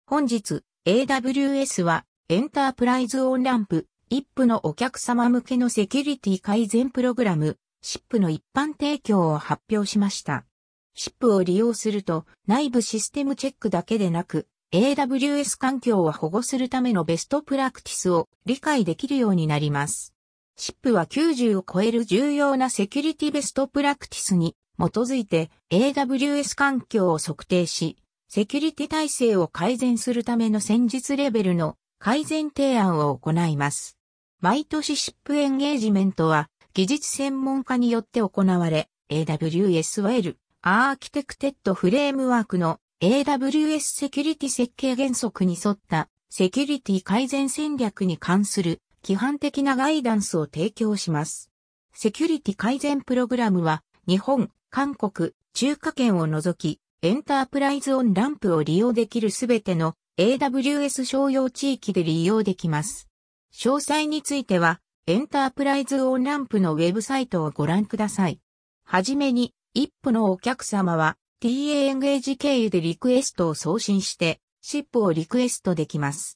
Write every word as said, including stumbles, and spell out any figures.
本日、エーダブリューエス はエンタープライズオンランプ、アイピー のお客様向けのセキュリティ改善プログラム、シップ の一般提供を発表しました。シップ を利用すると内部システムチェックだけでなく、エーダブリューエス 環境を保護するためのベストプラクティスを理解できるようになります。シップ はきゅうじゅうを超える重要なセキュリティベストプラクティスに基づいて エーダブリューエス 環境を測定し、セキュリティ体制を改善するための戦術レベルの改善提案を行います。毎年シップエンゲージメントは技術専門家によって行われ、エーダブリューエス ウェルアーキテクテッドフレームワークの エーダブリューエス セキュリティ設計原則に沿ったセキュリティ改善戦略に関する規範的なガイダンスを提供します。セキュリティ改善プログラムは日本、韓国、中華圏を除きエンタープライズオンランプを利用できるすべての エーダブリューエス 商用地域で利用できます。詳細についてはエンタープライズオンランプのウェブサイトをご覧ください。はじめに、アイピー のお客様は ティーエー エンゲージ経由でリクエストを送信して、シップ をリクエストできます。